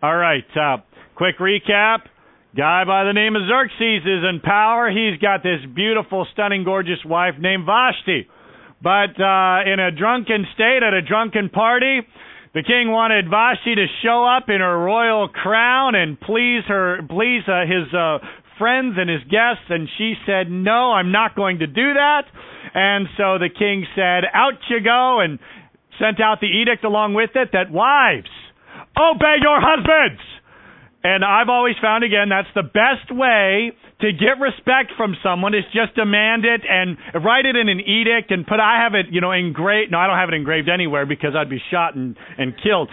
All right, quick recap. Guy by the name of Xerxes is in power. He's got this beautiful, stunning, gorgeous wife named Vashti. But in a drunken state at a drunken party, the king wanted Vashti to show up in her royal crown and please his friends and his guests, and she said, no, I'm not going to do that. And so the king said, out you go, and sent out the edict along with it that wives, obey your husbands. And I've always found, again, that's the best way to get respect from someone is just demand it and write it in an edict and I have it, engraved. No, I don't have it engraved anywhere because I'd be shot and killed.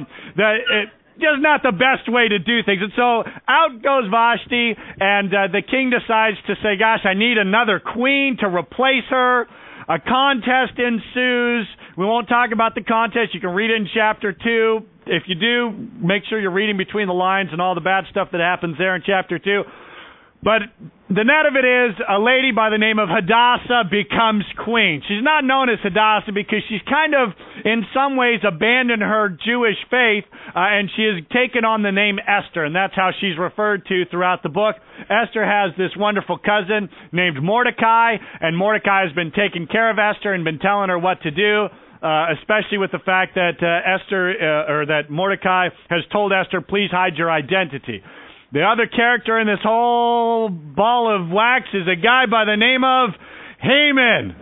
Just not the best way to do things. And so out goes Vashti, and the king decides to say, gosh, I need another queen to replace her. A contest ensues. We won't talk about the contest. You can read it in chapter 2. If you do, make sure you're reading between the lines and all the bad stuff that happens there in chapter 2. But the net of it is a lady by the name of Hadassah becomes queen. She's not known as Hadassah because she's kind of, in some ways, abandoned her Jewish faith, and she has taken on the name Esther, and that's how she's referred to throughout the book. Esther has this wonderful cousin named Mordecai, and Mordecai has been taking care of Esther and been telling her what to do. Especially with the fact that that Mordecai has told Esther, please hide your identity. The other character in this whole ball of wax is a guy by the name of Haman.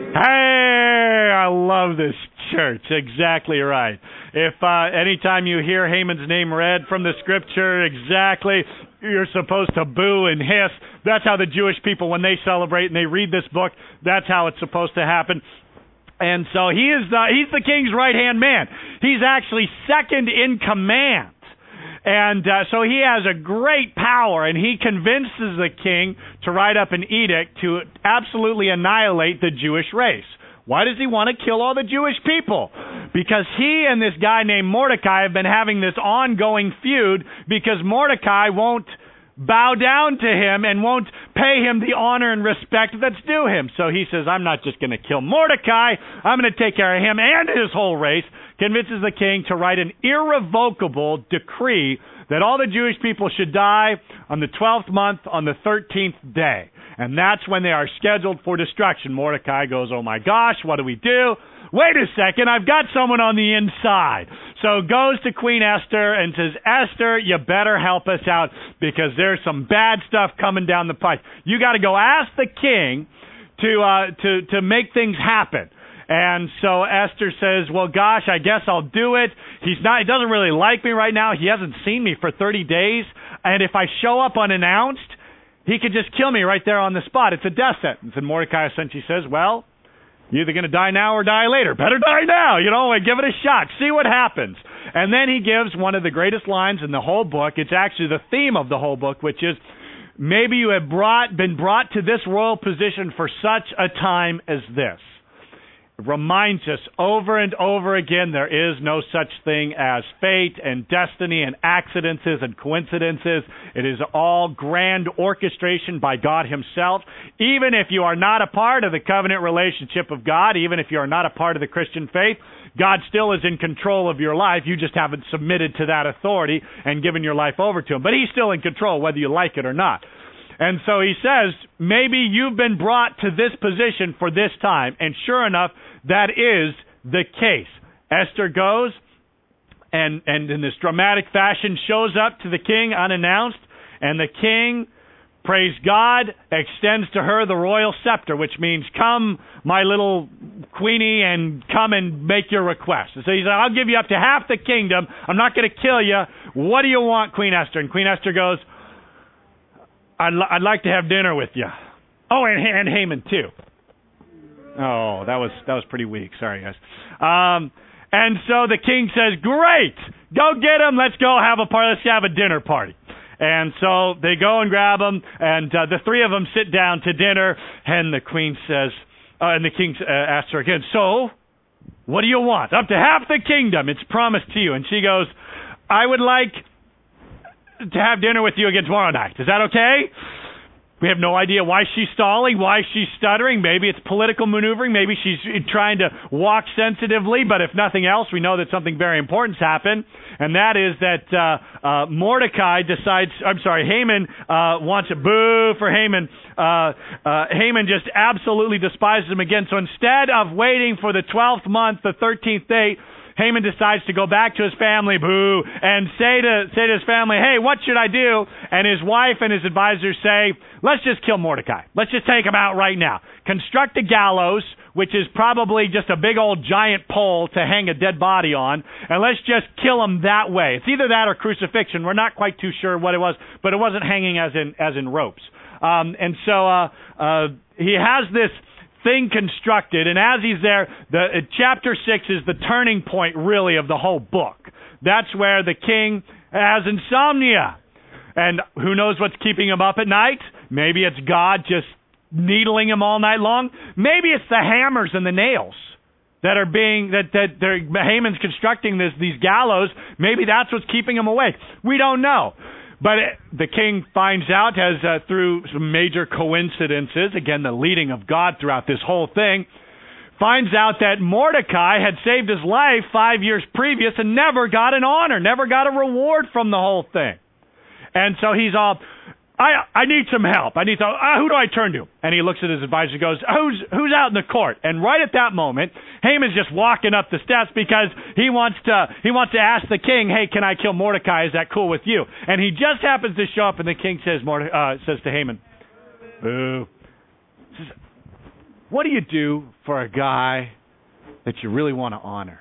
Hey, I love this church. Exactly right. If anytime you hear Haman's name read from the scripture, exactly, you're supposed to boo and hiss. That's how the Jewish people, when they celebrate and they read this book, that's how it's supposed to happen. And so he's the king's right-hand man. He's actually second in command. And so he has a great power, and he convinces the king to write up an edict to absolutely annihilate the Jewish race. Why does he want to kill all the Jewish people? Because he and this guy named Mordecai have been having this ongoing feud because Mordecai won't bow down to him and won't pay him the honor and respect that's due him. So he says, I'm not just going to kill Mordecai, I'm going to take care of him and his whole race. Convinces the king to write an irrevocable decree that all the Jewish people should die on the 12th month on the 13th day. And that's when they are scheduled for destruction. Mordecai goes, oh my gosh, what do we do? Wait a second, I've got someone on the inside. So goes to Queen Esther and says, Esther, you better help us out because there's some bad stuff coming down the pipe. You got to go ask the king to make things happen. And so Esther says, well, gosh, I guess I'll do it. He doesn't really like me right now. He hasn't seen me for 30 days. And if I show up unannounced, he could just kill me right there on the spot. It's a death sentence. And Mordecai essentially says, well, you're either going to die now or die later. Better die now. Give it a shot. See what happens. And then he gives one of the greatest lines in the whole book. It's actually the theme of the whole book, which is, maybe you have been brought to this royal position for such a time as this. It reminds us over and over again there is no such thing as fate and destiny and accidents and coincidences. It is all grand orchestration by God himself. Even if you are not a part of the covenant relationship of God, even if you are not a part of the Christian faith, God still is in control of your life. You just haven't submitted to that authority and given your life over to him. But he's still in control whether you like it or not. And so he says, maybe you've been brought to this position for this time. And sure enough, that is the case. Esther goes and in this dramatic fashion shows up to the king unannounced. And the king, praise God, extends to her the royal scepter, which means, come, my little queenie, and come and make your request. And so he said, I'll give you up to half the kingdom. I'm not going to kill you. What do you want, Queen Esther? And Queen Esther goes, I'd like to have dinner with you. Oh, and Haman too. Oh, that was pretty weak. Sorry, guys. And so the king says, great, go get him. Let's go have a party. Let's have a dinner party. And so they go and grab him, and the three of them sit down to dinner. And the queen says, and the king asks her again, so what do you want? Up to half the kingdom. It's promised to you. And she goes, I would like to have dinner with you again tomorrow night. Is that okay? We have no idea why she's stalling, why she's stuttering. Maybe it's political maneuvering. Maybe she's trying to walk sensitively. But if nothing else, we know that something very important's happened. And that is that Haman wants a boo for Haman. Haman just absolutely despises him again. So instead of waiting for the 12th month, the 13th date, Haman decides to go back to his family, boo, and say to his family, hey, what should I do? And his wife and his advisors say, let's just kill Mordecai. Let's just take him out right now. Construct a gallows, which is probably just a big old giant pole to hang a dead body on, and let's just kill him that way. It's either that or crucifixion. We're not quite too sure what it was, but it wasn't hanging as in ropes. And so he has this thing constructed, and as he's there, chapter 6 is the turning point, really, of the whole book. That's where the king has insomnia, and who knows what's keeping him up at night? Maybe it's God just needling him all night long. Maybe it's the hammers and the nails that are Haman's constructing these gallows. Maybe that's what's keeping him awake. We don't know. But the king finds out, through some major coincidences, again, the leading of God throughout this whole thing, finds out that Mordecai had saved his life 5 years previous and never got an honor, never got a reward from the whole thing. And so he's all, I need some help. Who do I turn to? And he looks at his advisor and goes, who's out in the court? And right at that moment, Haman's just walking up the steps because he wants to ask the king, hey, can I kill Mordecai? Is that cool with you? And he just happens to show up, and the king says to Haman, boo. Says, what do you do for a guy that you really want to honor?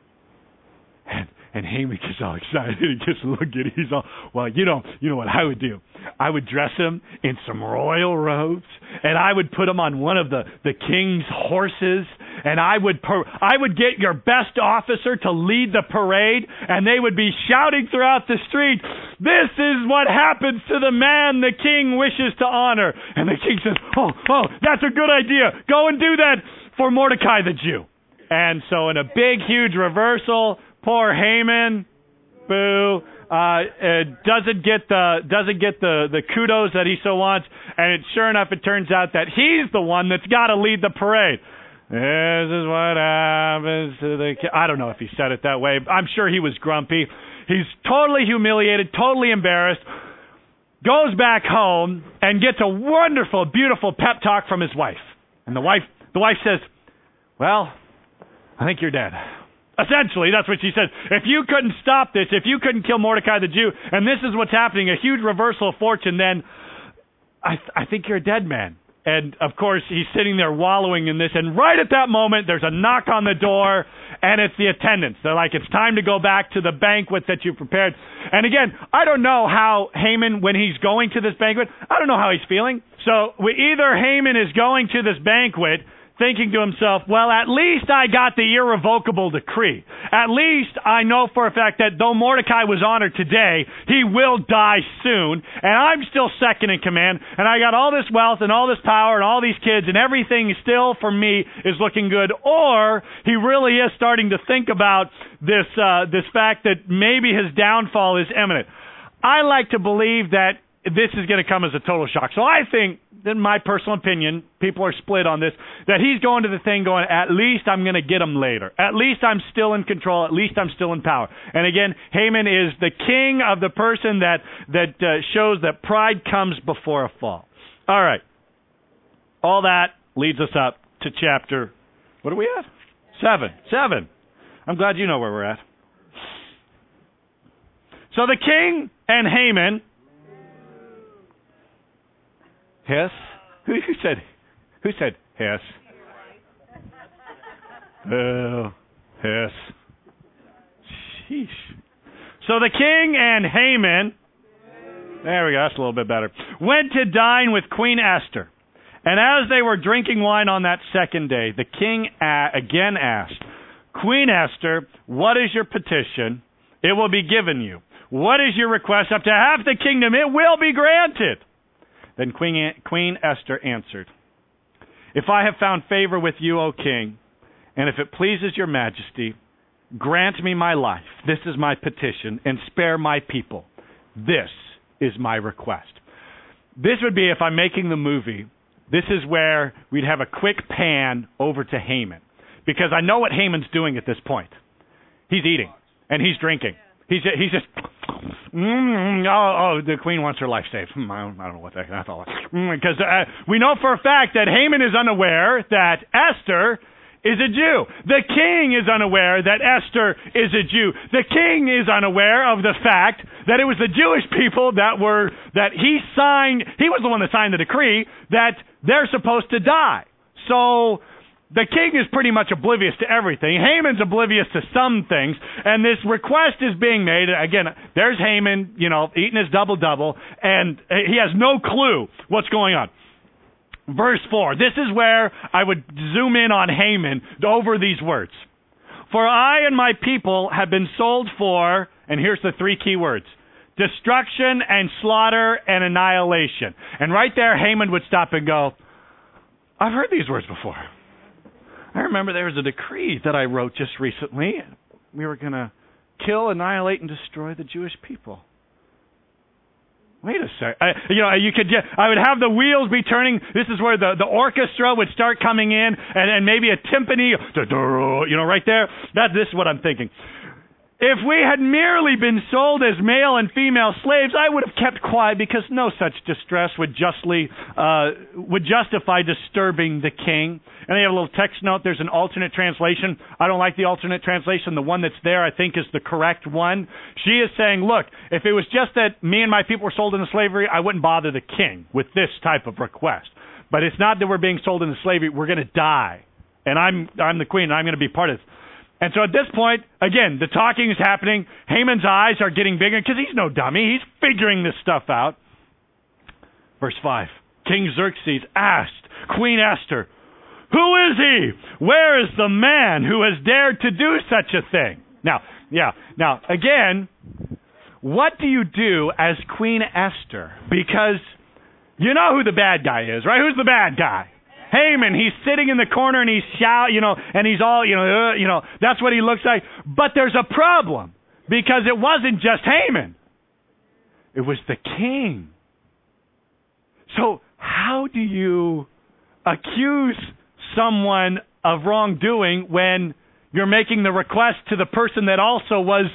And Haman gets all excited. He gets a look at it. He's all, well, you know what I would do? I would dress him in some royal robes, and I would put him on one of the king's horses, and I would get your best officer to lead the parade, and they would be shouting throughout the street, this is what happens to the man the king wishes to honor. And the king says, oh, that's a good idea. Go and do that for Mordecai the Jew. And so in a big, huge reversal, poor Haman, boo, doesn't get the kudos that he so wants, and sure enough, it turns out that he's the one that's got to lead the parade. This is what happens to the king. I don't know if he said it that way. I'm sure he was grumpy. He's totally humiliated, totally embarrassed, goes back home, and gets a wonderful, beautiful pep talk from his wife. And the wife says, well, I think you're dead. Essentially, that's what she said. If you couldn't stop this, if you couldn't kill Mordecai the Jew, and this is what's happening, a huge reversal of fortune, then I think you're a dead man. And, of course, he's sitting there wallowing in this, and right at that moment, there's a knock on the door, and it's the attendants. They're like, it's time to go back to the banquet that you prepared. And, again, I don't know how Haman, when he's going to this banquet, I don't know how he's feeling. So either Haman is going to this banquet thinking to himself, well, at least I got the irrevocable decree. At least I know for a fact that though Mordecai was honored today, he will die soon, and I'm still second in command, and I got all this wealth and all this power and all these kids, and everything still, for me, is looking good. Or he really is starting to think about this fact that maybe his downfall is imminent. I like to believe that this is going to come as a total shock. So I think, in my personal opinion, people are split on this, that he's going to the thing going, at least I'm going to get him later. At least I'm still in control. At least I'm still in power. And again, Haman is the king of the person that shows that pride comes before a fall. All right. All that leads us up to chapter, what are we at? 7. I'm glad you know where we're at. So the king and Haman, hiss? Who said hiss? Oh, hiss. Sheesh. So the king and Haman, there we go, that's a little bit better, went to dine with Queen Esther. And as they were drinking wine on that second day, the king again asked, Queen Esther, what is your petition? It will be given you. What is your request? Up to half the kingdom, it will be granted. Then Queen Esther answered, if I have found favor with you, O king, and if it pleases your majesty, grant me my life. This is my petition, and spare my people. This is my request. This would be, if I'm making the movie, this is where we'd have a quick pan over to Haman. Because I know what Haman's doing at this point. He's eating, and he's drinking. He's just, the queen wants her life saved. I don't know what that's all. Because we know for a fact that Haman is unaware that Esther is a Jew. The king is unaware that Esther is a Jew. The king is unaware of the fact that it was the Jewish people that he signed. He was the one that signed the decree that they're supposed to die. So the king is pretty much oblivious to everything. Haman's oblivious to some things, and this request is being made. Again, there's Haman, eating his double-double, and he has no clue what's going on. Verse 4, this is where I would zoom in on Haman over these words. For I and my people have been sold for, and here's the three key words, destruction and slaughter and annihilation. And right there, Haman would stop and go, I've heard these words before. I remember there was a decree that I wrote just recently. We were going to kill, annihilate, and destroy the Jewish people. Wait a sec. I would have the wheels be turning. This is where the orchestra would start coming in, and maybe a timpani, right there. This is what I'm thinking. If we had merely been sold as male and female slaves, I would have kept quiet because no such distress would justify disturbing the king. And they have a little text note. There's an alternate translation. I don't like the alternate translation. The one that's there, I think, is the correct one. She is saying, look, if it was just that me and my people were sold into slavery, I wouldn't bother the king with this type of request. But it's not that we're being sold into slavery. We're going to die. And I'm the queen, and I'm going to be part of this. And so at this point, again, the talking is happening. Haman's eyes are getting bigger because he's no dummy. He's figuring this stuff out. Verse 5, King Xerxes asked Queen Esther, who is he? Where is the man who has dared to do such a thing? Now, again, what do you do as Queen Esther? Because you know who the bad guy is, right? Who's the bad guy? Haman. He's sitting in the corner and he's and he's all, that's what he looks like. But there's a problem because it wasn't just Haman. It was the king. So how do you accuse someone of wrongdoing when you're making the request to the person that also was?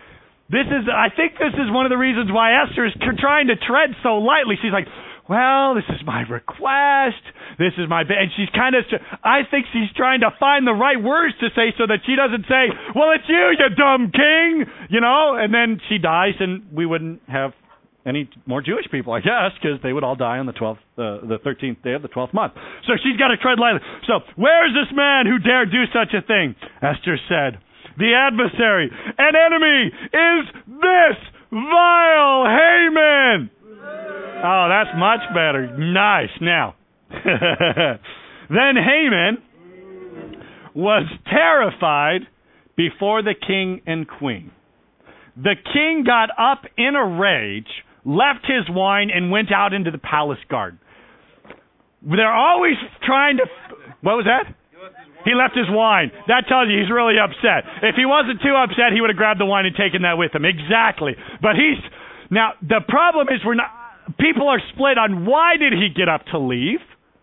I think this is one of the reasons why Esther is trying to tread so lightly. She's like, well, this is my request. This is my... And she's I think she's trying to find the right words to say so that she doesn't say, well, it's you dumb king, and then she dies and we wouldn't have any more Jewish people, I guess, because they would all die on the 13th day of the 12th month. So she's got to tread lightly. So, where's this man who dared do such a thing? Esther said, the adversary and enemy is this vile Haman. Oh, that's much better. Nice. Now, then Haman was terrified before the king and queen. The king got up in a rage, left his wine, and went out into the palace garden. They're always trying to... What was that? He left his wine. That tells you he's really upset. If he wasn't too upset, he would have grabbed the wine and taken that with him. Exactly. But now, the problem is people are split on why did he get up to leave?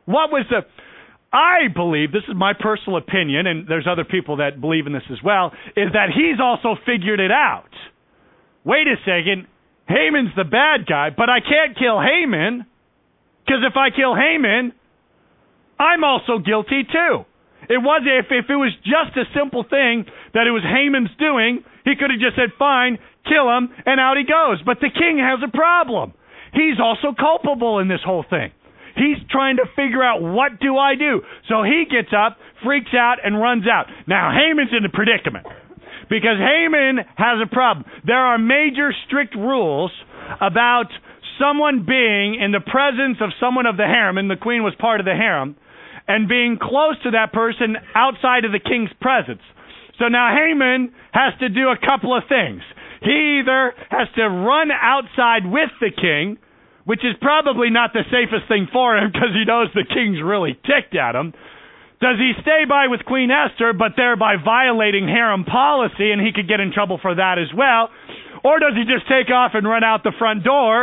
I believe, this is my personal opinion, and there's other people that believe in this as well, is that he's also figured it out. Wait a second, Haman's the bad guy, but I can't kill Haman, because if I kill Haman, I'm also guilty too. If it was just a simple thing that it was Haman's doing, he could have just said, fine, kill him, and out he goes. But the king has a problem. He's also culpable in this whole thing. He's trying to figure out, what do I do? So he gets up, freaks out, and runs out. Now, Haman's in a predicament because Haman has a problem. There are major strict rules about someone being in the presence of someone of the harem, and the queen was part of the harem, and being close to that person outside of the king's presence. So now Haman has to do a couple of things. He either has to run outside with the king, which is probably not the safest thing for him because he knows the king's really ticked at him. Does he stay by with Queen Esther, but thereby violating harem policy, and he could get in trouble for that as well? Or does he just take off and run out the front door,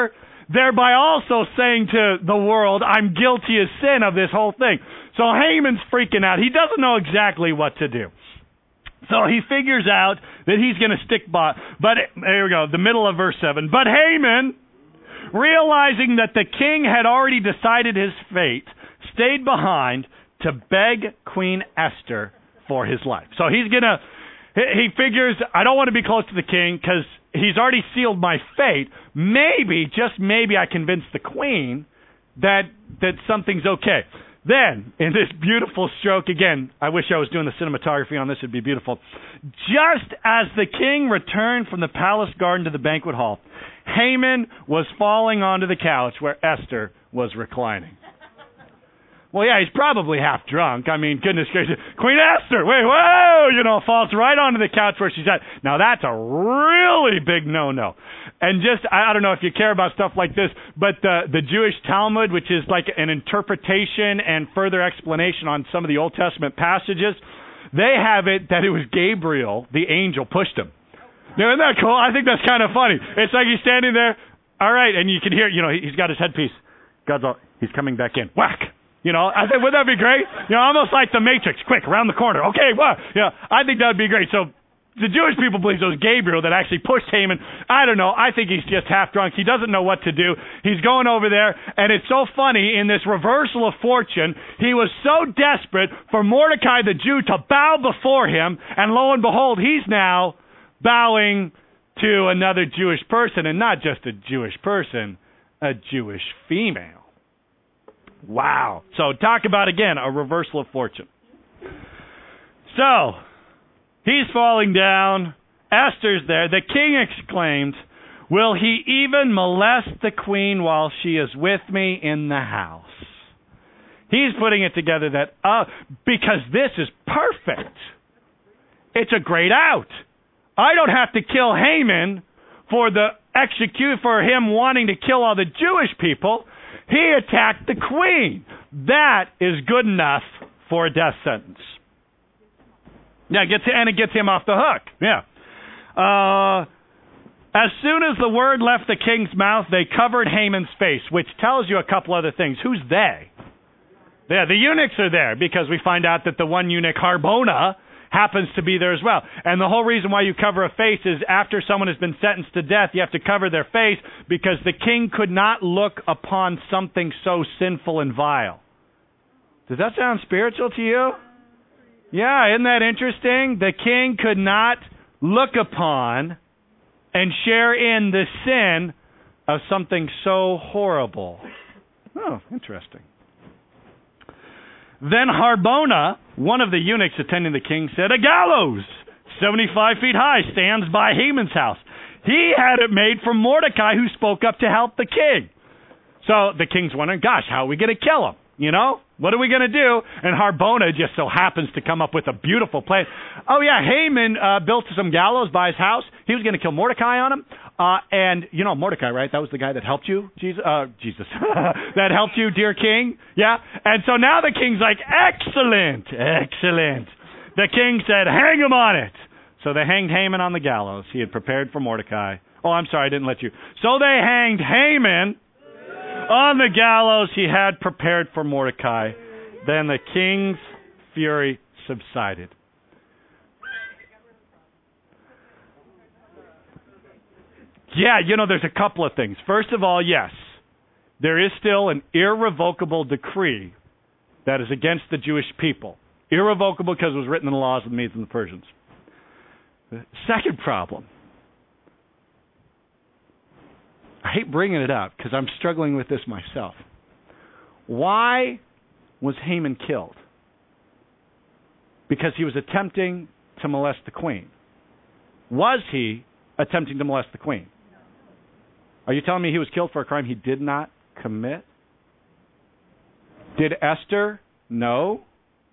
thereby also saying to the world, I'm guilty as sin of this whole thing. So Haman's freaking out. He doesn't know exactly what to do. So he figures out that he's going to stick by. But here we go, the middle of verse 7. But Haman, realizing that the king had already decided his fate, stayed behind to beg Queen Esther for his life. So he figures, I don't want to be close to the king because he's already sealed my fate. Maybe, just maybe, I convince the queen that something's okay. Then, in this beautiful stroke, again, I wish I was doing the cinematography on this, it'd be beautiful. Just as the king returned from the palace garden to the banquet hall, Haman was falling onto the couch where Esther was reclining. Well, yeah, he's probably half drunk. I mean, goodness gracious. Queen Esther, wait, whoa, falls right onto the couch where she's at. Now, that's a really big no-no. And just, I don't know if you care about stuff like this, but the Jewish Talmud, which is like an interpretation and further explanation on some of the Old Testament passages, they have it that it was Gabriel, the angel, pushed him. Now, isn't that cool? I think that's kind of funny. It's like he's standing there, all right, and you can hear, he's got his headpiece. He's coming back in. Whack! I think, would that be great? Almost like the Matrix. Quick, around the corner. Okay, what? I think that would be great. So the Jewish people believe it was Gabriel that actually pushed Haman. I don't know. I think he's just half drunk. He doesn't know what to do. He's going over there, and it's so funny, in this reversal of fortune, he was so desperate for Mordecai the Jew to bow before him, and lo and behold, he's now bowing to another Jewish person, and not just a Jewish person, a Jewish female. Wow. So talk about, again, a reversal of fortune. So he's falling down. Esther's there. The king exclaimed, will he even molest the queen while she is with me in the house? He's putting it together that, because this is perfect. It's a great out. I don't have to kill Haman for him wanting to kill all the Jewish people. He attacked the queen. That is good enough for a death sentence. Yeah, it gets him off the hook. Yeah. As soon as the word left the king's mouth, they covered Haman's face, which tells you a couple other things. Who's they? Yeah, the eunuchs are there because we find out that the one eunuch, Harbona, happens to be there as well. And the whole reason why you cover a face is after someone has been sentenced to death, you have to cover their face because the king could not look upon something so sinful and vile. Does that sound spiritual to you? Yeah, isn't that interesting? The king could not look upon and share in the sin of something so horrible. Oh, interesting. Then Harbona, one of the eunuchs attending the king, said, a gallows 75 feet high stands by Haman's house. He had it made for Mordecai, who spoke up to help the king. So the king's wondering, gosh, how are we going to kill him? What are we going to do? And Harbona just so happens to come up with a beautiful plan. Oh, yeah, Haman built some gallows by his house. He was going to kill Mordecai on him. And Mordecai, right? That was the guy that helped you, Jesus. That helped you, dear king. Yeah? And so now the king's like, excellent. The king said, hang him on it. So they hanged Haman on the gallows he had prepared for Mordecai. Oh, I'm sorry, I didn't let you. So they hanged Haman on the gallows he had prepared for Mordecai. Then the king's fury subsided. Yeah, there's a couple of things. First of all, yes, there is still an irrevocable decree that is against the Jewish people. Irrevocable because it was written in the laws of the Medes and the Persians. The second problem, I hate bringing it up because I'm struggling with this myself. Why was Haman killed? Because he was attempting to molest the queen. Was he attempting to molest the queen? Are you telling me he was killed for a crime he did not commit? Did Esther know?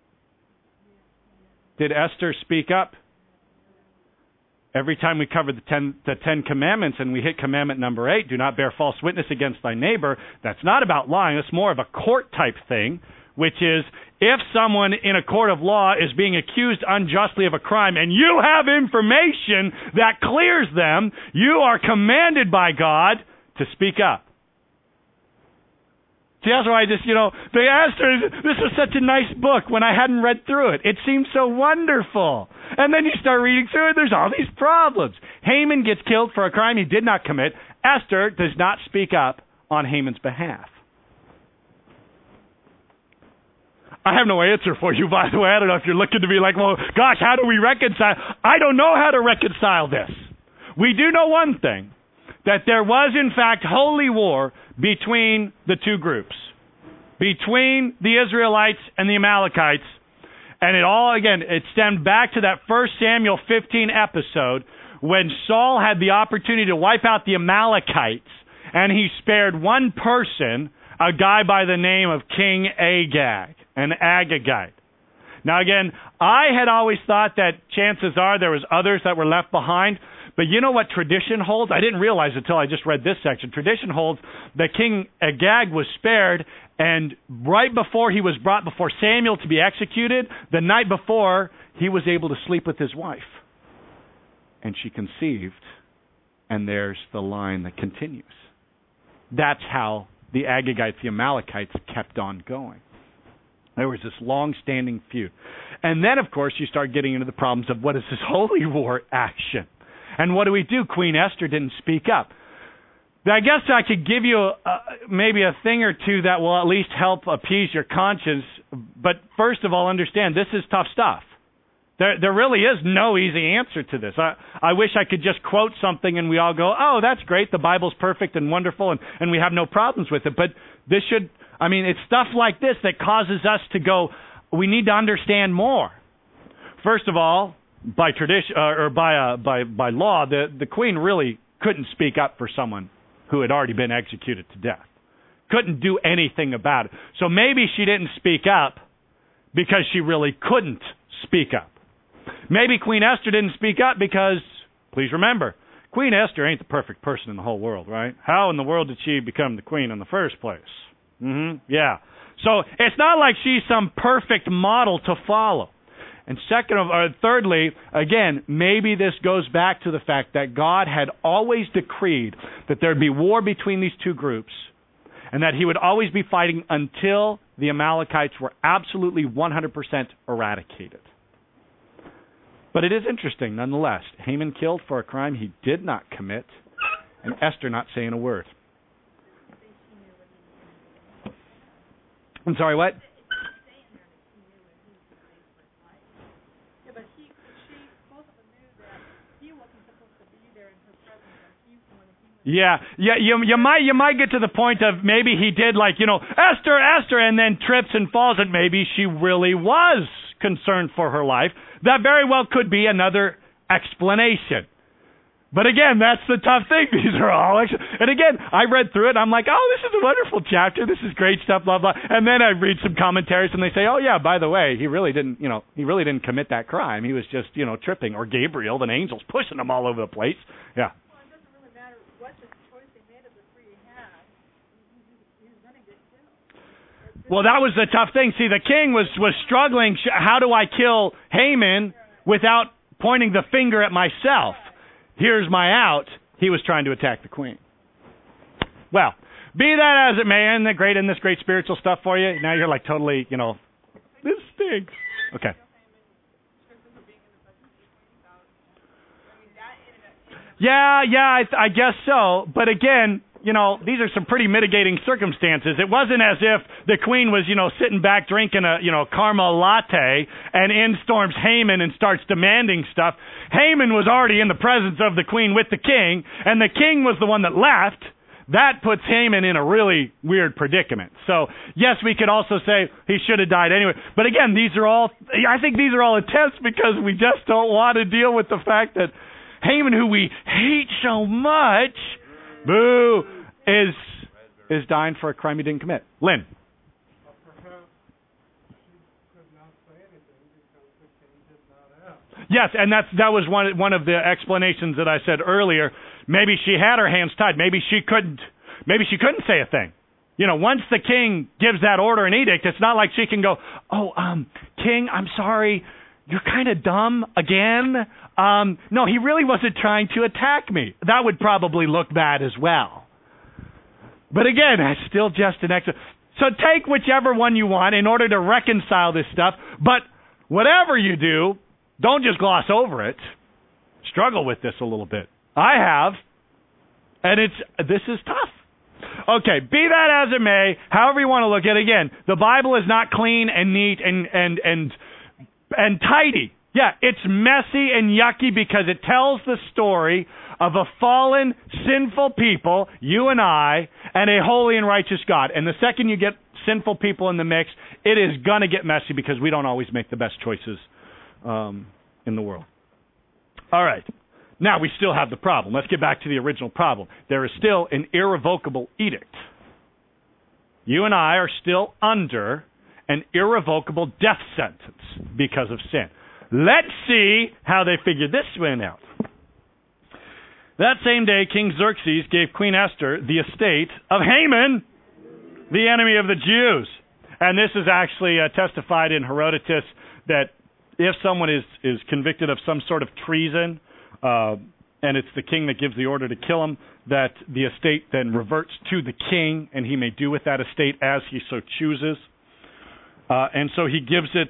Did Esther speak up? Every time we cover the Ten Commandments and we hit commandment number 8, do not bear false witness against thy neighbor, that's not about lying. It's more of a court-type thing, which is if someone in a court of law is being accused unjustly of a crime and you have information that clears them, you are commanded by God to speak up. See, that's why I just, the Esther, this was such a nice book when I hadn't read through it. It seemed so wonderful. And then you start reading through it, there's all these problems. Haman gets killed for a crime he did not commit. Esther does not speak up on Haman's behalf. I have no answer for you, by the way. I don't know if you're looking to be like, well, gosh, how do we reconcile? I don't know how to reconcile this. We do know one thing, that there was, in fact, holy war between the two groups, between the Israelites and the Amalekites. And it stemmed back to that 1 Samuel 15 episode when Saul had the opportunity to wipe out the Amalekites, and he spared one person, a guy by the name of King Agag, an Agagite. Now again, I had always thought that chances are there was others that were left behind, but you know what tradition holds? I didn't realize it until I just read this section. Tradition holds that King Agag was spared, and right before he was brought before Samuel to be executed, the night before, he was able to sleep with his wife. And she conceived, and there's the line that continues. That's how the Agagites, the Amalekites, kept on going. There was this long-standing feud. And then, of course, you start getting into the problems of what is this holy war action? And what do we do? Queen Esther didn't speak up. I guess I could give you maybe a thing or two that will at least help appease your conscience. But first of all, understand, this is tough stuff. There really is no easy answer to this. I wish I could just quote something and we all go, oh, that's great, the Bible's perfect and wonderful, and we have no problems with it. But this it's stuff like this that causes us to go, we need to understand more. First of all, by tradition or by law, the queen really couldn't speak up for someone who had already been executed to death. Couldn't do anything about it. So maybe she didn't speak up because she really couldn't speak up. Maybe Queen Esther didn't speak up because, please remember, Queen Esther ain't the perfect person in the whole world, right? How in the world did she become the queen in the first place? Yeah. So it's not like she's some perfect model to follow. And thirdly, again, maybe this goes back to the fact that God had always decreed that there'd be war between these two groups, and that he would always be fighting until the Amalekites were absolutely 100% eradicated. But it is interesting, nonetheless. Haman killed for a crime he did not commit, and Esther not saying a word. I'm sorry, what? Yeah, you might get to the point of maybe he did Esther, and then trips and falls, and maybe she really was concerned for her life. That very well could be another explanation. But again, that's the tough thing. These are all, and again, I read through it, and I'm like, oh, this is a wonderful chapter. This is great stuff, blah, blah. And then I read some commentaries, and they say, oh, yeah, by the way, he really didn't commit that crime. He was just, tripping, or Gabriel, and angels pushing him all over the place. Yeah. Well, it doesn't really matter what the choice they made of the three he had. He's going to get killed. Well, that was the tough thing. See, the king was struggling. How do I kill Haman without pointing the finger at myself? Here's my out. He was trying to attack the queen. Well, be that as it may, isn't that great in this great spiritual stuff for you? Now you're like totally, this stinks. Okay. Yeah, I guess so. But again, these are some pretty mitigating circumstances. It wasn't as if the queen was, sitting back drinking a, caramel latte, and in storms Haman and starts demanding stuff. Haman was already in the presence of the queen with the king, and the king was the one that left. That puts Haman in a really weird predicament. So, yes, we could also say he should have died anyway. But again, I think these are all attempts because we just don't want to deal with the fact that Haman, who we hate so much, boo, is dying for a crime he didn't commit. Lynn. Yes, and that was one of the explanations that I said earlier. Maybe she had her hands tied. Maybe she couldn't say a thing. Once the king gives that order and edict, it's not like she can go, oh, king, I'm sorry, you're kind of dumb again. No, he really wasn't trying to attack me. That would probably look bad as well. But again, that's still just an extra. So take whichever one you want in order to reconcile this stuff. But whatever you do, don't just gloss over it. Struggle with this a little bit. I have. And this is tough. Okay, be that as it may, however you want to look at it, again, the Bible is not clean and neat and tidy. Yeah, it's messy and yucky because it tells the story of a fallen, sinful people, you and I, and a holy and righteous God. And the second you get sinful people in the mix, it is going to get messy because we don't always make the best choices in the world. All right. Now, we still have the problem. Let's get back to the original problem. There is still an irrevocable edict. You and I are still under an irrevocable death sentence because of sin. Let's see how they figured this one out. That same day, King Xerxes gave Queen Esther the estate of Haman, the enemy of the Jews. And this is actually testified in Herodotus that if someone is convicted of some sort of treason, and it's the king that gives the order to kill him, that the estate then reverts to the king, and he may do with that estate as he so chooses. And so he gives it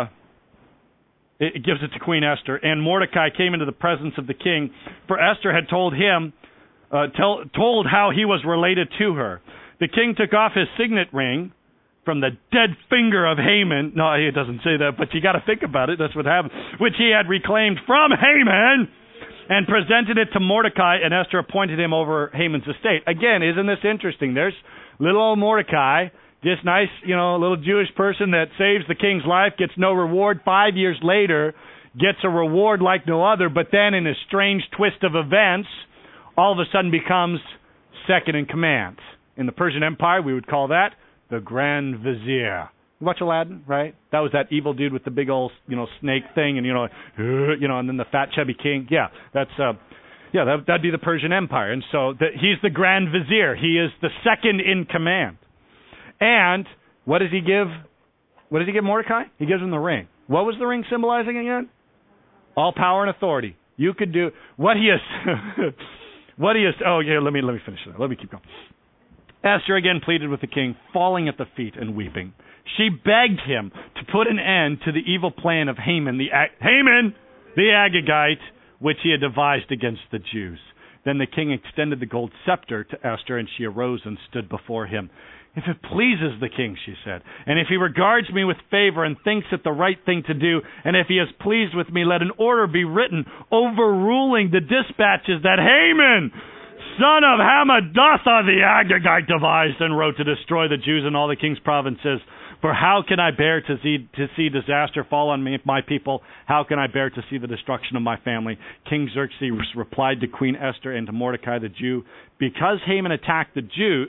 to Queen Esther. And Mordecai came into the presence of the king, for Esther had told him, told how he was related to her. The king took off his signet ring from the dead finger of Haman. No, it doesn't say that, but you got to think about it. That's what happened. Which he had reclaimed from Haman, and presented it to Mordecai, and Esther appointed him over Haman's estate. Again, isn't this interesting? There's little old Mordecai, just nice, little Jewish person that saves the king's life, gets no reward. 5 years later, gets a reward like no other, but then in a strange twist of events, all of a sudden becomes second in command. In the Persian Empire, we would call that the Grand Vizier. You watch Aladdin, right? That was that evil dude with the big old, snake thing, and and then the fat chubby king. Yeah, that'd be the Persian Empire. And so he's the Grand Vizier. He is the second in command. And what does he give? What does he give Mordecai? He gives him the ring. What was the ring symbolizing again? All power and authority. You could do what he is. What he is. Oh yeah, let me finish that. Let me keep going. Esther again pleaded with the king, falling at the feet and weeping. She begged him to put an end to the evil plan of Haman the Agagite, which he had devised against the Jews. Then the king extended the gold scepter to Esther, and she arose and stood before him. If it pleases the king, she said, and if he regards me with favor and thinks it the right thing to do, and if he is pleased with me, let an order be written overruling the dispatches that Haman, son of Hammedatha the Agagite, devised and wrote to destroy the Jews in all the king's provinces. For how can I bear to see disaster fall on me, my people? How can I bear to see the destruction of my family? King Xerxes replied to Queen Esther and to Mordecai the Jew, because Haman attacked the Jews,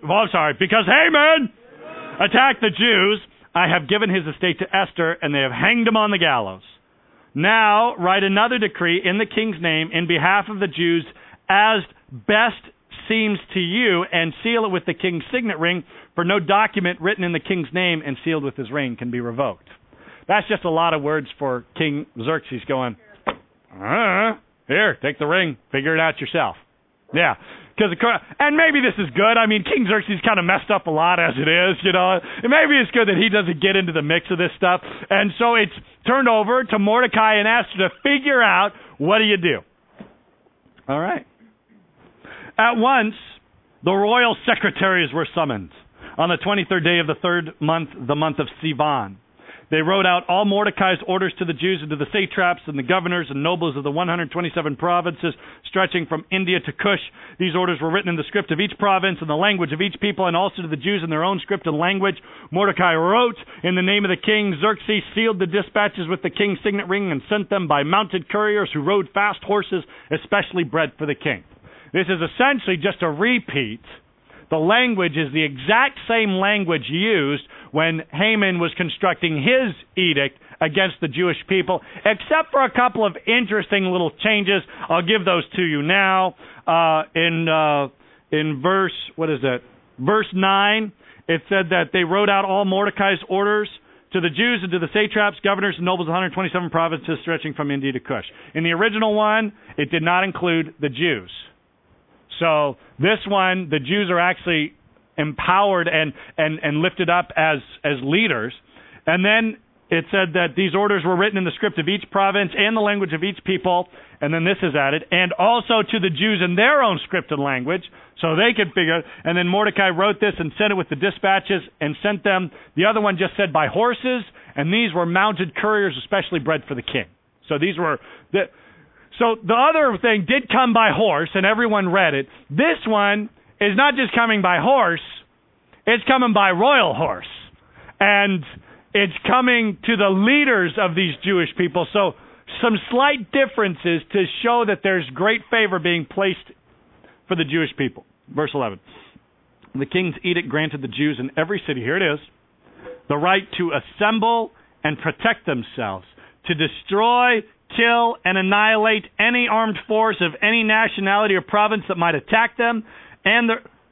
I have given his estate to Esther, and they have hanged him on the gallows. Now write another decree in the king's name in behalf of the Jews as best seems to you, and seal it with the king's signet ring, for no document written in the king's name and sealed with his ring can be revoked. That's just a lot of words for King Xerxes going, here, take the ring, figure it out yourself. Yeah, and maybe this is good. I mean, King Xerxes kind of messed up a lot as it is, And maybe it's good that he doesn't get into the mix of this stuff. And so it's turned over to Mordecai and Esther to figure out, what do you do? All right. At once, the royal secretaries were summoned on the 23rd day of the third month, the month of Sivan. They wrote out all Mordecai's orders to the Jews and to the satraps and the governors and nobles of the 127 provinces stretching from India to Cush. These orders were written in the script of each province and the language of each people, and also to the Jews in their own script and language. Mordecai wrote in the name of the king. Xerxes sealed the dispatches with the king's signet ring and sent them by mounted couriers who rode fast horses, especially bred for the king. This is essentially just a repeat. The language is the exact same language used when Haman was constructing his edict against the Jewish people, except for a couple of interesting little changes. I'll give those to you now. In verse 9, it said that they wrote out all Mordecai's orders to the Jews and to the satraps, governors, and nobles of 127 provinces stretching from India to Cush. In the original one, it did not include the Jews. So this one, the Jews are actually empowered and lifted up as leaders. And then it said that these orders were written in the script of each province and the language of each people. And then this is added, and also to the Jews in their own scripted language, so they could figure it. And then Mordecai wrote this and sent it with the dispatches and sent them. The other one just said by horses, and these were mounted couriers, especially bred for the king. So these were so the other thing did come by horse, and everyone read it. This one is not just coming by horse, it's coming by royal horse. And it's coming to the leaders of these Jewish people. So some slight differences to show that there's great favor being placed for the Jewish people. Verse 11. The king's edict granted the Jews in every city, here it is, the right to assemble and protect themselves, to destroy, kill, and annihilate any armed force of any nationality or province that might attack them, and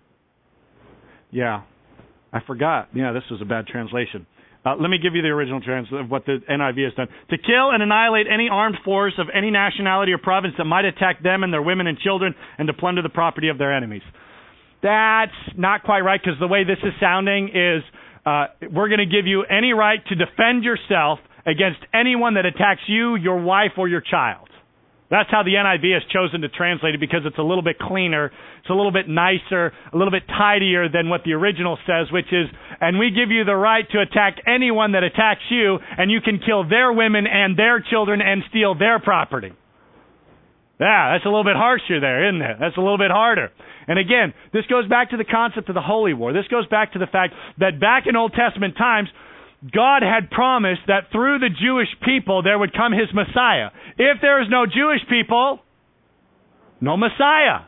I forgot. Yeah, this was a bad translation. Let me give you the original translation of what the NIV has done. To kill and annihilate any armed force of any nationality or province that might attack them and their women and children, and to plunder the property of their enemies. That's not quite right, because the way this is sounding is we're going to give you any right to defend yourself against anyone that attacks you, your wife, or your child. That's how the NIV has chosen to translate it, because it's a little bit cleaner, it's a little bit nicer, a little bit tidier than what the original says, which is, and we give you the right to attack anyone that attacks you, and you can kill their women and their children and steal their property. Yeah, that's a little bit harsher there, isn't it? That's a little bit harder. And again, this goes back to the concept of the Holy War. This goes back to the fact that back in Old Testament times, God had promised that through the Jewish people there would come his Messiah. If there is no Jewish people, no Messiah.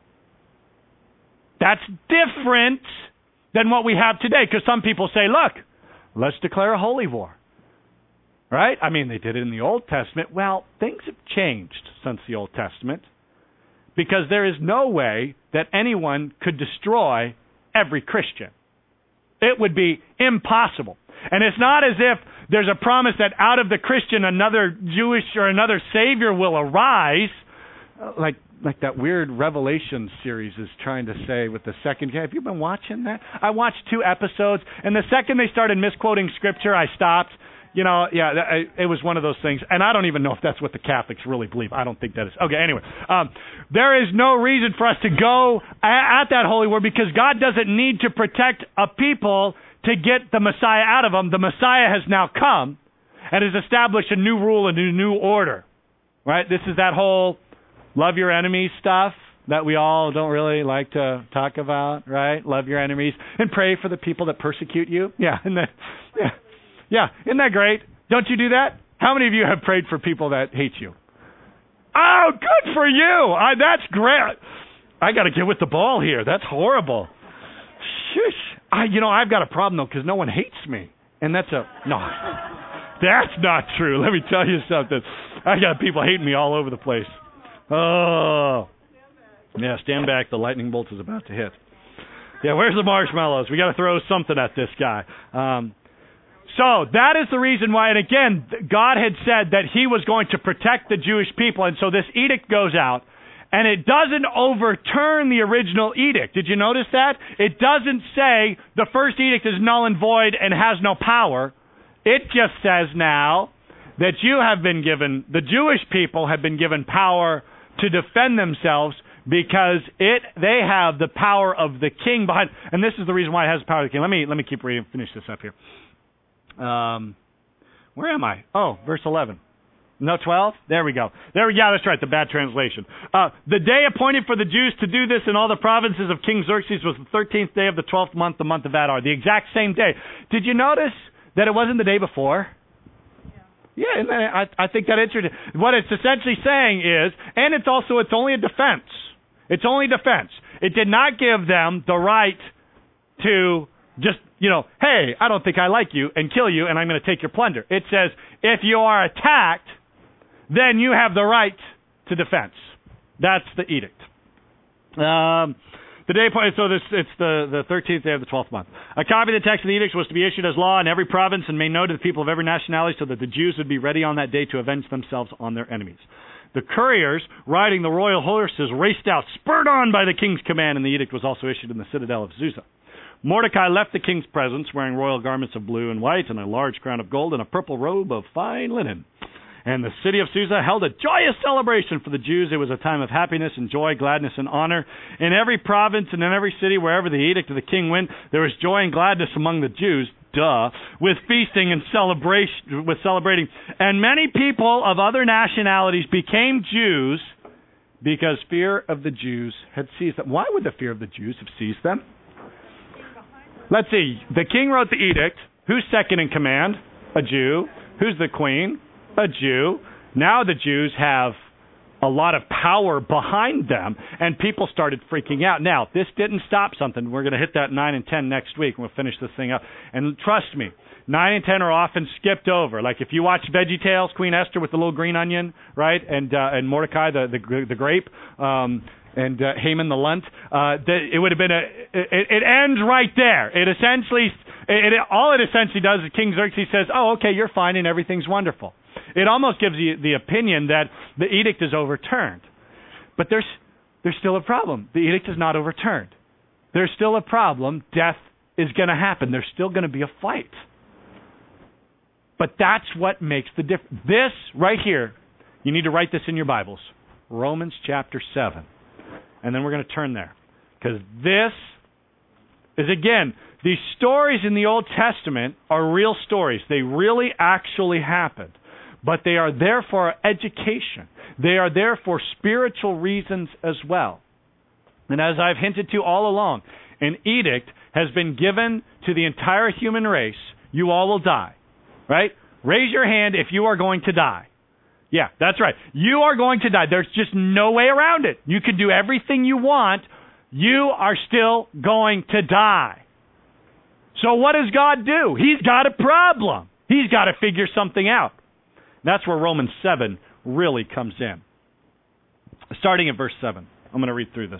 That's different than what we have today, because some people say, look, let's declare a holy war. Right? I mean, they did it in the Old Testament. Well, things have changed since the Old Testament, because there is no way that anyone could destroy every Christian. It would be impossible. And it's not as if there's a promise that out of the Christian another Jewish or another Savior will arise, like that weird Revelation series is trying to say with the second. Have you been watching that? I watched 2 episodes, and the second they started misquoting Scripture, I stopped. You know, it was one of those things, and I don't even know if that's what the Catholics really believe. I don't think that is. Okay, anyway, there is no reason for us to go at that holy war, because God doesn't need to protect a people to get the Messiah out of them. The Messiah has now come and has established a new rule and a new order. Right? This is that whole love your enemies stuff that we all don't really like to talk about, right? Love your enemies and pray for the people that persecute you. Yeah, isn't that great? Don't you do that? How many of you have prayed for people that hate you? Oh, good for you. That's great. I got to get with the ball here. That's horrible. Shush. I've got a problem, though, because no one hates me. And that's not true. Let me tell you something. I got people hating me all over the place. Oh. Yeah, stand back. The lightning bolt is about to hit. Yeah, where's the marshmallows? We got to throw something at this guy. So that is the reason why, and again, God had said that he was going to protect the Jewish people, and so this edict goes out, and it doesn't overturn the original edict. Did you notice that? It doesn't say the first edict is null and void and has no power. It just says now that the Jewish people have been given power to defend themselves, because they have the power of the king behind, and this is the reason why it has the power of the king. Let me keep reading, finish this up here. Where am I? Oh, verse 11. No, 12? There we go. Yeah, that's right, the bad translation. The day appointed for the Jews to do this in all the provinces of King Xerxes was the 13th day of the 12th month, the month of Adar, the exact same day. Did you notice that it wasn't the day before? Yeah, and I think that interesting. What it's essentially saying is, and it's only a defense. It's only defense. It did not give them the right to just, hey, I don't think I like you, and kill you, and I'm going to take your plunder. It says, if you are attacked, then you have the right to defense. That's the edict. The day appointed, so it's the 13th day of the 12th month. A copy of the text of the edict was to be issued as law in every province and made known to the people of every nationality, so that the Jews would be ready on that day to avenge themselves on their enemies. The couriers, riding the royal horses, raced out, spurred on by the king's command, and the edict was also issued in the citadel of Susa. Mordecai left the king's presence wearing royal garments of blue and white and a large crown of gold and a purple robe of fine linen. And the city of Susa held a joyous celebration for the Jews. It was a time of happiness and joy, gladness and honor. In every province and in every city, wherever the edict of the king went, there was joy and gladness among the Jews, with feasting and celebrating. And many people of other nationalities became Jews because fear of the Jews had seized them. Why would the fear of the Jews have seized them? Let's see. The king wrote the edict. Who's second in command? A Jew. Who's the queen? A Jew. Now the Jews have a lot of power behind them, and people started freaking out. Now, this didn't stop something. We're going to hit that 9 and 10 next week, and we'll finish this thing up. And trust me, 9 and 10 are often skipped over. Like if you watch VeggieTales, Queen Esther with the little green onion, right, and Mordecai, the grape, and Haman the lunt, it would have been it ends right there. It essentially, all it essentially does is King Xerxes says, oh, okay, you're fine and everything's wonderful. It almost gives you the opinion that the edict is overturned. But there's still a problem. The edict is not overturned. There's still a problem. Death is going to happen. There's still going to be a fight. But that's what makes the difference. This right here, you need to write this in your Bibles. Romans chapter 7. And then we're going to turn there. Because this is, again, these stories in the Old Testament are real stories. They really actually happened. But they are there for education. They are there for spiritual reasons as well. And as I've hinted to all along, an edict has been given to the entire human race. You all will die. Right? Raise your hand if you are going to die. Yeah, that's right. You are going to die. There's just no way around it. You can do everything you want. You are still going to die. So what does God do? He's got a problem. He's got to figure something out. That's where Romans 7 really comes in. Starting at verse 7. I'm going to read through this.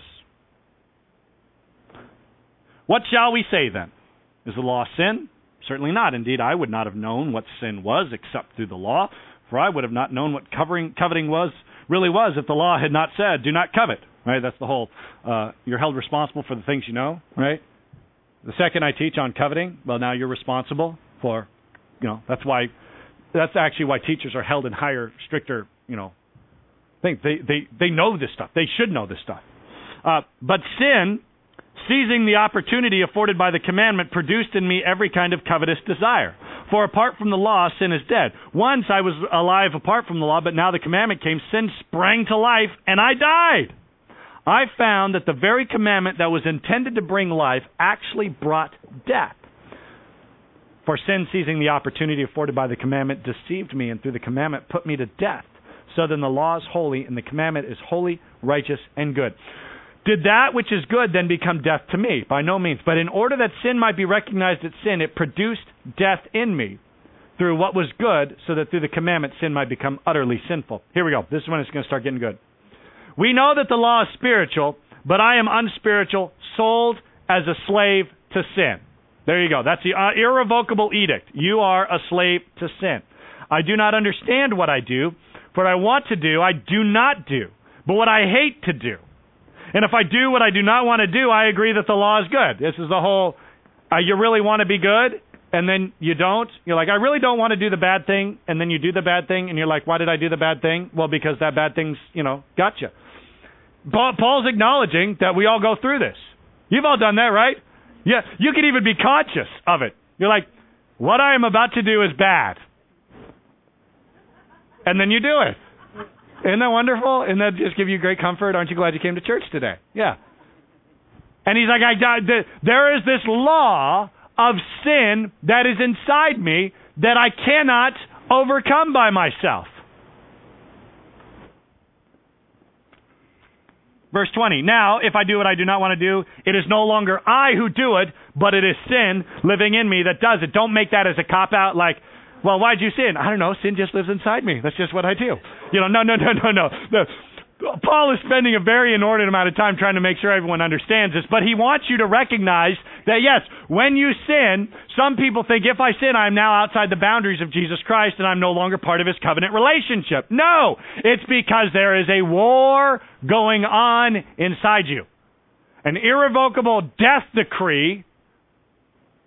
What shall we say then? Is the law sin? Certainly not. Indeed, I would not have known what sin was except through the law, for I would have not known what coveting really was if the law had not said, do not covet. Right? That's the whole, you're held responsible for the things you know, right? The second I teach on coveting, well, now you're responsible for, that's actually why teachers are held in higher, stricter, things. They know this stuff. They should know this stuff. But sin, seizing the opportunity afforded by the commandment, produced in me every kind of covetous desire. For apart from the law, sin is dead. Once I was alive apart from the law, but now the commandment came, sin sprang to life, and I died. I found that the very commandment that was intended to bring life actually brought death. For sin, seizing the opportunity afforded by the commandment, deceived me, and through the commandment put me to death. So then the law is holy, and the commandment is holy, righteous, and good. Did that which is good then become death to me? By no means. But in order that sin might be recognized as sin, it produced death in me through what was good, so that through the commandment sin might become utterly sinful. Here we go. This is when it's going to start getting good. We know that the law is spiritual, but I am unspiritual, sold as a slave to sin. There you go. That's the irrevocable edict. You are a slave to sin. I do not understand what I do, for what I want to do, I do not do, but what I hate to do. And if I do what I do not want to do, I agree that the law is good. This is the whole, you really want to be good, and then you don't. You're like, I really don't want to do the bad thing, and then you do the bad thing, and you're like, why did I do the bad thing? Well, because that bad thing's, got you. Paul's acknowledging that we all go through this. You've all done that, right? Yeah, you can even be conscious of it. You're like, what I am about to do is bad. And then you do it. Isn't that wonderful? Isn't that just give you great comfort? Aren't you glad you came to church today? Yeah. And he's like, there is this law of sin that is inside me that I cannot overcome by myself. Verse 20, now, if I do what I do not want to do, it is no longer I who do it, but it is sin living in me that does it. Don't make that as a cop-out like, well, why'd you sin? I don't know. Sin just lives inside me. That's just what I do. No. Paul is spending a very inordinate amount of time trying to make sure everyone understands this, but he wants you to recognize that, yes, when you sin, some people think if I sin, I'm now outside the boundaries of Jesus Christ and I'm no longer part of his covenant relationship. No, it's because there is a war going on inside you. An irrevocable death decree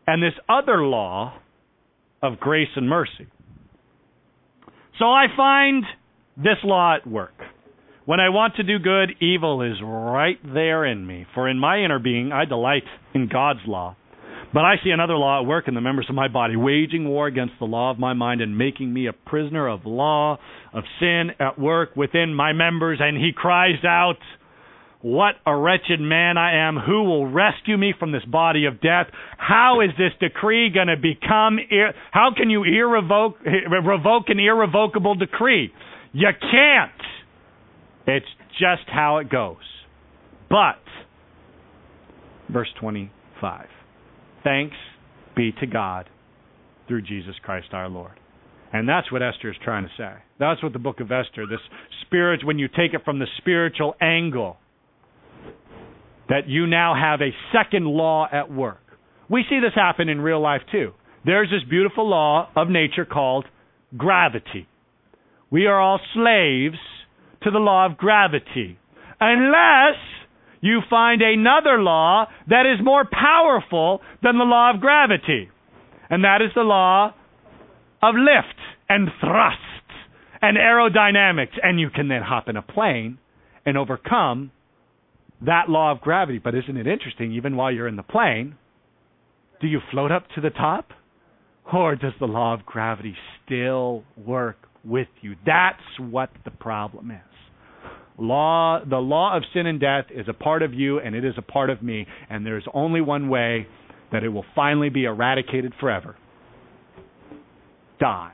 and this other law of grace and mercy. So I find this law at work. When I want to do good, evil is right there in me. For in my inner being, I delight in God's law. But I see another law at work in the members of my body, waging war against the law of my mind and making me a prisoner of law, of sin at work within my members. And he cries out, what a wretched man I am. Who will rescue me from this body of death? How is this decree going to become... How can you revoke an irrevocable decree? You can't. It's just how it goes. But, verse 25, thanks be to God through Jesus Christ our Lord. And that's what Esther is trying to say. That's what the book of Esther, this spirit, when you take it from the spiritual angle, that you now have a second law at work. We see this happen in real life too. There's this beautiful law of nature called gravity. We are all slaves to the law of gravity, unless you find another law that is more powerful than the law of gravity. And that is the law of lift and thrust and aerodynamics. And you can then hop in a plane and overcome that law of gravity. But isn't it interesting, even while you're in the plane, do you float up to the top? Or does the law of gravity still work with you? That's what the problem is. The law of sin and death is a part of you, and it is a part of me. And there's only one way that it will finally be eradicated forever. Die.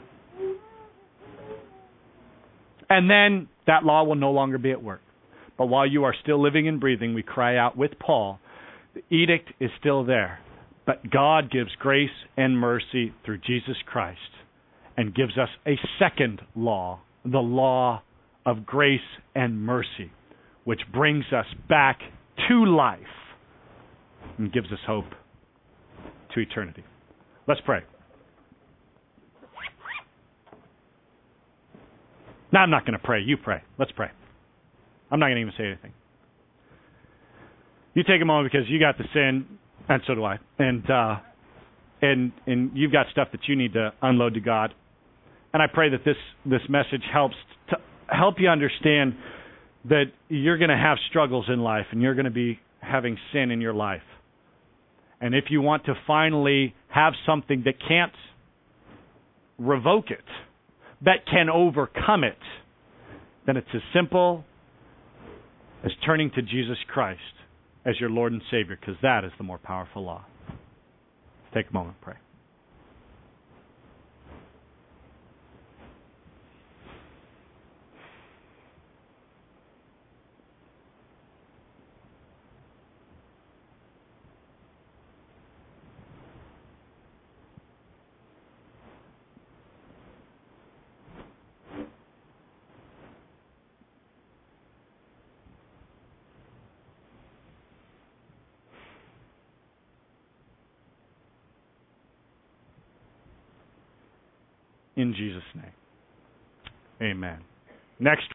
And then that law will no longer be at work. But while you are still living and breathing, we cry out with Paul, the edict is still there. But God gives grace and mercy through Jesus Christ and gives us a second law, the law of grace and mercy, which brings us back to life and gives us hope to eternity. Let's pray. No, I'm not going to pray. You pray. Let's pray. I'm not going to even say anything. You take a moment because you got the sin, and so do I. And you've got stuff that you need to unload to God. And I pray that this message helps to help you understand that you're going to have struggles in life and you're going to be having sin in your life. And if you want to finally have something that can't revoke it, that can overcome it, then it's as simple as turning to Jesus Christ as your Lord and Savior, because that is the more powerful law. Take a moment and pray. In Jesus' name. Amen. Next